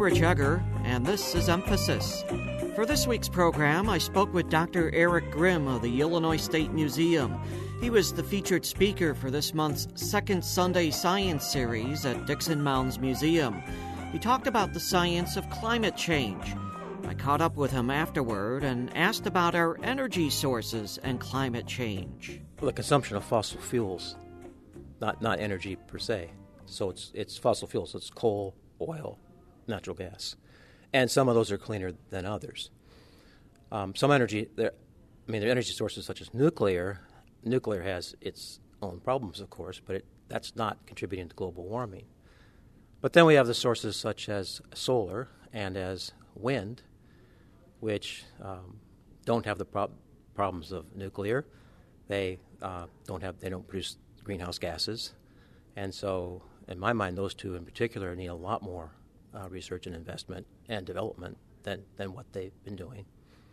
Rich Egger, and this is Emphasis. For this week's program, I spoke with Dr. Eric Grimm of the Illinois State Museum. He was the featured speaker for this month's Second Sunday Science Series at Dixon Mounds Museum. He talked about the science of climate change. I caught up with him afterward and asked about our energy sources and climate change. The consumption of fossil fuels, not energy per se. So it's fossil fuels. It's coal, oil, natural gas, and some of those are cleaner than others. Some energy, the energy sources such as nuclear. Nuclear has its own problems, of course, but that's not contributing to global warming. But then we have the sources such as solar and as wind, which don't have the problems of nuclear. They don't produce greenhouse gases, and so in my mind, those two in particular need a lot more research and investment and development than what they've been doing.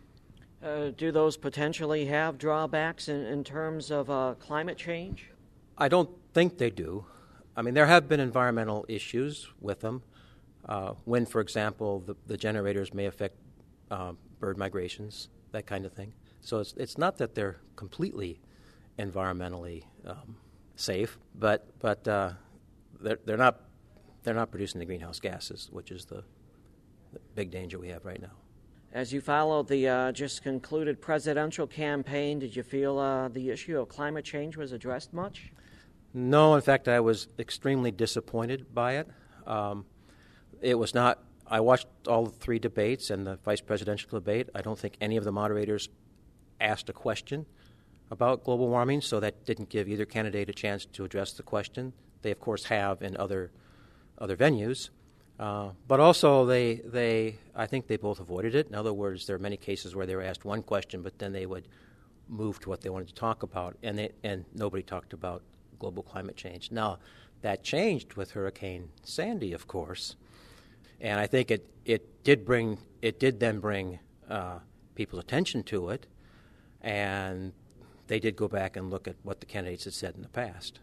Do those potentially have drawbacks in terms of climate change? I don't think they do. There have been environmental issues with them. Wind, for example, the generators may affect bird migrations, that kind of thing. So it's not that they're completely environmentally safe, but they're not producing the greenhouse gases, which is the big danger we have right now. As you followed the just concluded presidential campaign, did you feel the issue of climate change was addressed much? No, in fact, I was extremely disappointed by it. It was not. I watched all the three debates and the vice presidential debate. I don't think any of the moderators asked a question about global warming, so that didn't give either candidate a chance to address the question. They, of course, have in other venues. But also, I think they both avoided it. In other words, there are many cases where they were asked one question, but then they would move to what they wanted to talk about, and nobody talked about global climate change. Now, that changed with Hurricane Sandy, of course, and I think it did then bring people's attention to it, and they did go back and look at what the candidates had said in the past.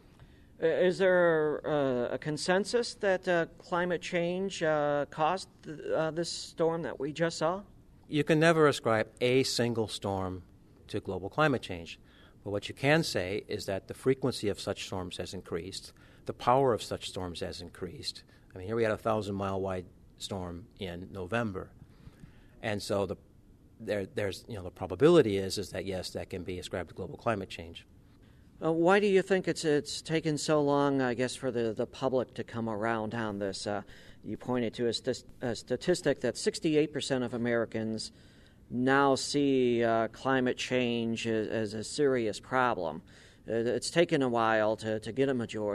Is there a consensus that climate change caused this storm that we just saw? You can never ascribe a single storm to global climate change. But what you can say is that the frequency of such storms has increased. The power of such storms has increased. Here we had a 1,000-mile wide storm in November. And so there's the probability is that, yes, that can be ascribed to global climate change. Why do you think it's taken so long, I guess, for the public to come around on this? You pointed to a statistic that 68% of Americans now see climate change as a serious problem. It's taken a while to get a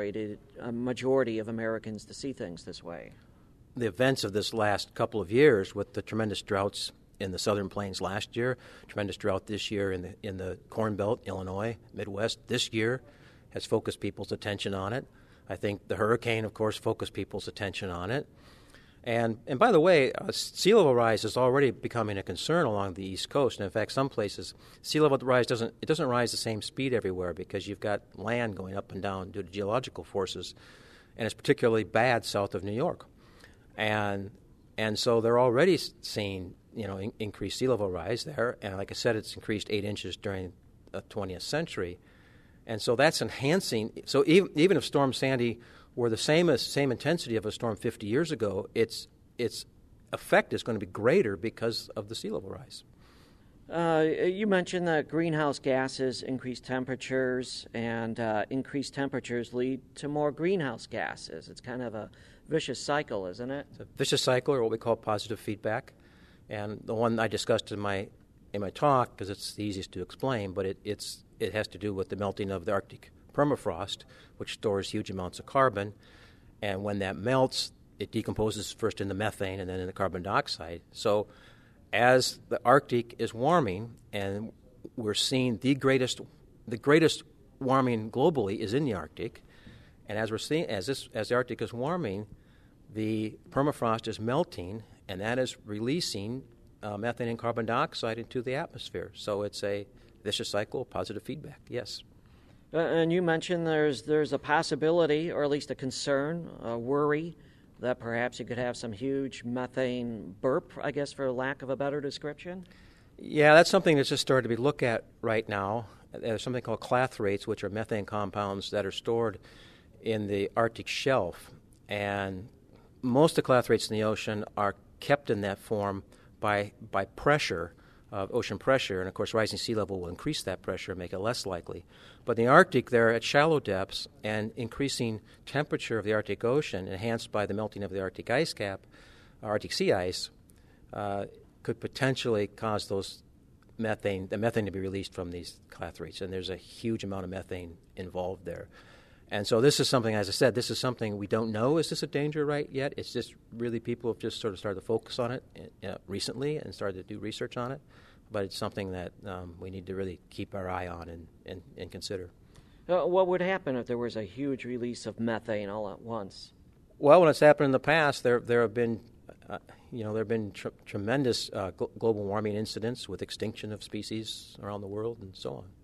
majority of Americans to see things this way. The events of this last couple of years with the tremendous droughts in the southern plains last year, tremendous drought this year in the Corn Belt, Illinois, Midwest this year has focused people's attention on it. I think the hurricane, of course, focused people's attention on it. And by the way, sea level rise is already becoming a concern along the East Coast. And in fact, some places sea level rise doesn't rise the same speed everywhere because you've got land going up and down due to geological forces, and it's particularly bad south of New York. And so they're already seeing increased sea level rise there, and like I said, it's increased 8 inches during the 20th century, and so that's enhancing. So even if Storm Sandy were the same intensity of a storm 50 years ago, its effect is going to be greater because of the sea level rise. You mentioned that greenhouse gases increase temperatures, and increased temperatures lead to more greenhouse gases. It's kind of a vicious cycle, isn't it? It's a vicious cycle, or what we call positive feedback. And the one I discussed in my talk, because it's the easiest to explain, but it has to do with the melting of the Arctic permafrost, which stores huge amounts of carbon. And when that melts, it decomposes first into methane and then into carbon dioxide. So as the Arctic is warming, and we're seeing the greatest warming globally is in the Arctic, and as we're seeing as the Arctic is warming, the permafrost is melting, and that is releasing methane and carbon dioxide into the atmosphere. So it's a vicious cycle, positive feedback. Yes. And you mentioned there's a possibility, or at least a concern, a worry, that perhaps you could have some huge methane burp, I guess, for lack of a better description? Yeah, that's something that's just starting to be looked at right now. There's something called clathrates, which are methane compounds that are stored in the Arctic shelf. And most of the clathrates in the ocean are kept in that form by pressure, ocean pressure. And, of course, rising sea level will increase that pressure and make it less likely. But in the Arctic, they're at shallow depths, and increasing temperature of the Arctic Ocean, enhanced by the melting of the Arctic ice cap, Arctic sea ice, could potentially cause the methane to be released from these clathrates, and there's a huge amount of methane involved there. And so this is something, as I said, this is something we don't know. Is this a danger right yet? It's just really people have just sort of started to focus on it recently and started to do research on it. But it's something that we need to really keep our eye on and consider. What would happen if there was a huge release of methane all at once? Well, when it's happened in the past, there have been tremendous global warming incidents with extinction of species around the world and so on.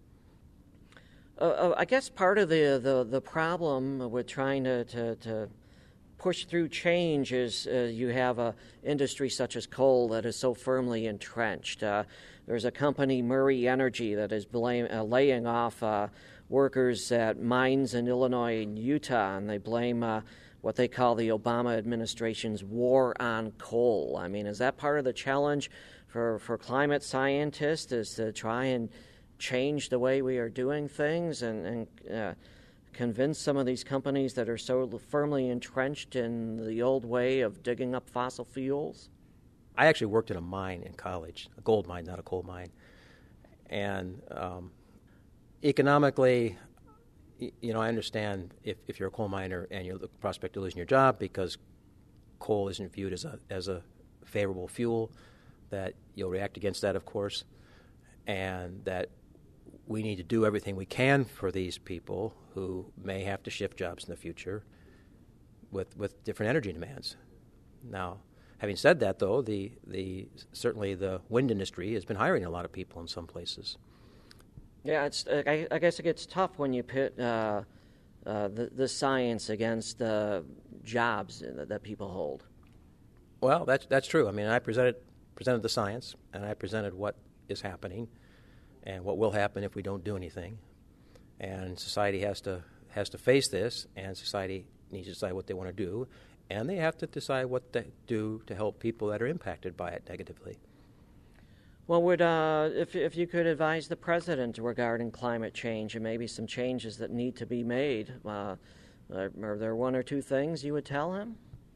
I guess part of the problem with trying to push through change is you have an industry such as coal that is so firmly entrenched. There's a company, Murray Energy, that is laying off workers at mines in Illinois and Utah, and they blame what they call the Obama administration's war on coal. I mean, is that part of the challenge for climate scientists, is to try and change the way we are doing things and convince some of these companies that are so firmly entrenched in the old way of digging up fossil fuels? I actually worked in a mine in college, a gold mine, not a coal mine. And economically, I understand if you're a coal miner and you're the prospect of losing your job because coal isn't viewed as a favorable fuel, that you'll react against that, of course, and that we need to do everything we can for these people who may have to shift jobs in the future with different energy demands. Now, having said that, though, certainly the wind industry has been hiring a lot of people in some places. Yeah, I guess it gets tough when you pit the science against the jobs that people hold. Well, that's true. I mean, I presented the science, and I presented what is happening and what will happen if we don't do anything. And society has to face this, and society needs to decide what they want to do, and they have to decide what to do to help people that are impacted by it negatively. Well, if you could advise the president regarding climate change and maybe some changes that need to be made, are there one or two things you would tell him?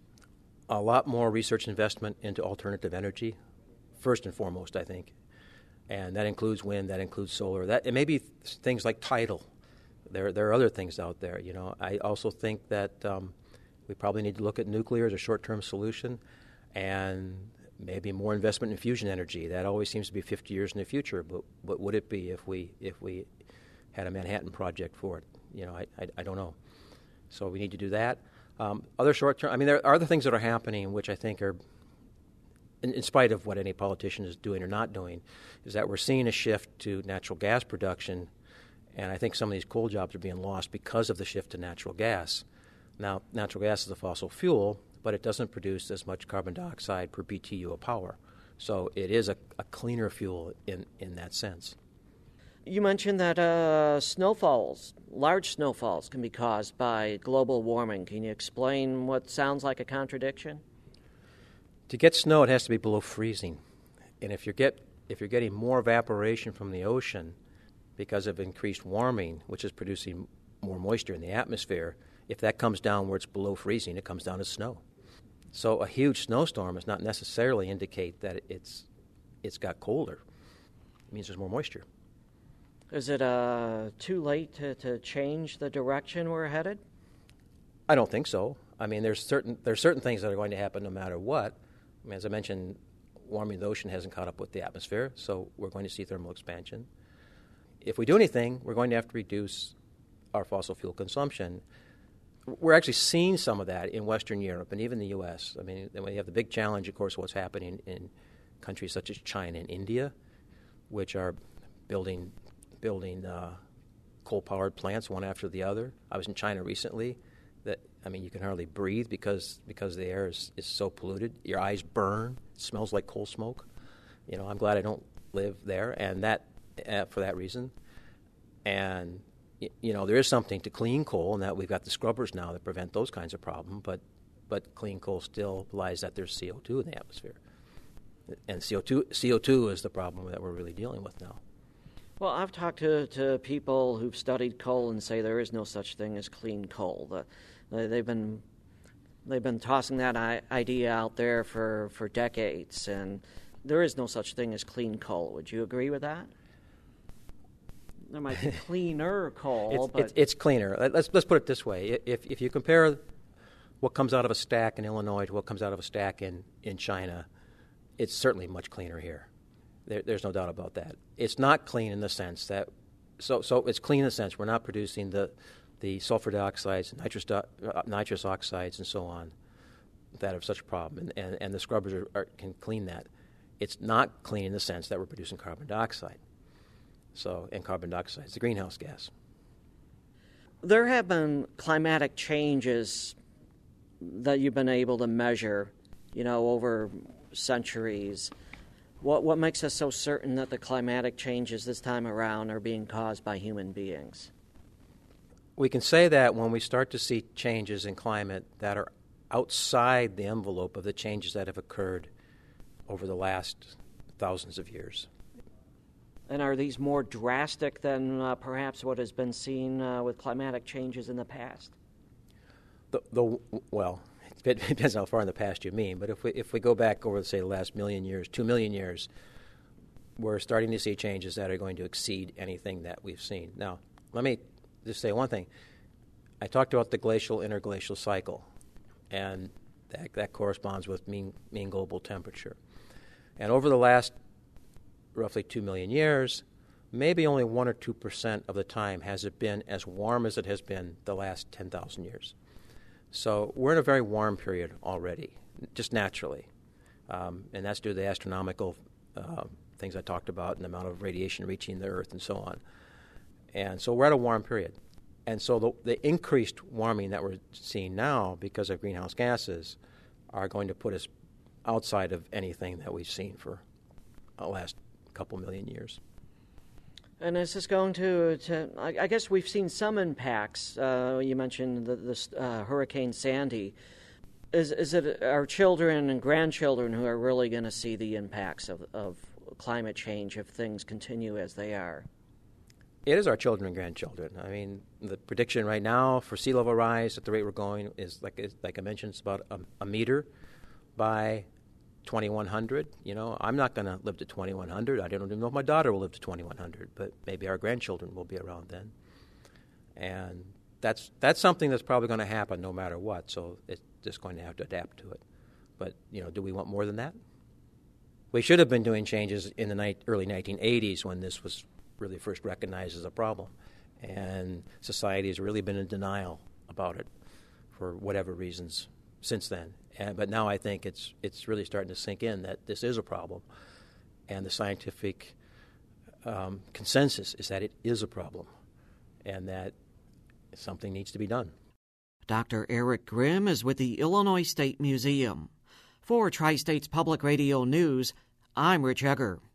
A lot more research investment into alternative energy, first and foremost, I think. And that includes wind, that includes solar. It may be things like tidal. There are other things out there. I also think that we probably need to look at nuclear as a short-term solution, and maybe more investment in fusion energy. That always seems to be 50 years in the future, but what would it be if we had a Manhattan Project for it? I don't know. So we need to do that. Other short-term, there are other things that are happening which I think are, in spite of what any politician is doing or not doing, is that we're seeing a shift to natural gas production, and I think some of these coal jobs are being lost because of the shift to natural gas. Now, natural gas is a fossil fuel, but it doesn't produce as much carbon dioxide per BTU of power. So it is a cleaner fuel in that sense. You mentioned that large snowfalls, can be caused by global warming. Can you explain what sounds like a contradiction? To get snow, it has to be below freezing. And if you're getting more evaporation from the ocean because of increased warming, which is producing more moisture in the atmosphere, if that comes down where it's below freezing, it comes down as snow. So a huge snowstorm does not necessarily indicate that it's got colder. It means there's more moisture. Is it too late to change the direction we're headed? I don't think so. There's certain things that are going to happen no matter what. As I mentioned, warming of the ocean hasn't caught up with the atmosphere, so we're going to see thermal expansion. If we do anything, we're going to have to reduce our fossil fuel consumption. We're actually seeing some of that in Western Europe and even the U.S. We have the big challenge, of course, what's happening in countries such as China and India, which are building coal-powered plants one after the other. I was in China recently. That I mean, you can hardly breathe because the air is so polluted. Your eyes burn. It smells like coal smoke. I'm glad I don't live there, and that for that reason. And there is something to clean coal, in that we've got the scrubbers now that prevent those kinds of problems. But clean coal still lies that there's CO2 in the atmosphere, and CO2 is the problem that we're really dealing with now. Well, I've talked to people who've studied coal and say there is no such thing as clean coal. They've been tossing that idea out there for decades, and there is no such thing as clean coal. Would you agree with that? There might be cleaner coal, but it's cleaner. Let's put it this way: if you compare what comes out of a stack in Illinois to what comes out of a stack in China, it's certainly much cleaner here. There's no doubt about that. It's not clean in the sense that so it's clean in the sense we're not producing the sulfur dioxides, nitrous oxides, and so on that are such a problem, and the scrubbers can clean that. It's not clean in the sense that we're producing carbon dioxide. And carbon dioxide is the greenhouse gas. There have been climatic changes that you've been able to measure, over centuries. What makes us so certain that the climatic changes this time around are being caused by human beings? We can say that when we start to see changes in climate that are outside the envelope of the changes that have occurred over the last thousands of years. And are these more drastic than perhaps what has been seen with climatic changes in the past? Well, it depends how far in the past you mean, but if we go back over, say, the last 2 million years, we're starting to see changes that are going to exceed anything that we've seen. Now, let me just say one thing. I talked about the glacial-interglacial cycle, and that corresponds with mean global temperature. And over the last roughly 2 million years, maybe only 1 or 2% of the time has it been as warm as it has been the last 10,000 years. So we're in a very warm period already, just naturally. And that's due to the astronomical things I talked about and the amount of radiation reaching the Earth and so on. And so we're at a warm period. And so the increased warming that we're seeing now because of greenhouse gases are going to put us outside of anything that we've seen for the last couple million years. And is this going to I guess we've seen some impacts. You mentioned this Hurricane Sandy. Is it our children and grandchildren who are really going to see the impacts of climate change if things continue as they are? It is our children and grandchildren. I mean, the prediction right now for sea level rise at the rate we're going is, like I mentioned, it's about a meter by 2100. I'm not going to live to 2100. I don't even know if my daughter will live to 2100, but maybe our grandchildren will be around then. And that's something that's probably going to happen no matter what, so it's just going to have to adapt to it. But, do we want more than that? We should have been doing changes in the early 1980s when this was really first recognized as a problem. And society has really been in denial about it for whatever reasons since then. But now I think it's really starting to sink in that this is a problem. And the scientific consensus is that it is a problem and that something needs to be done. Dr. Eric Grimm is with the Illinois State Museum. For Tri-States Public Radio News, I'm Rich Egger.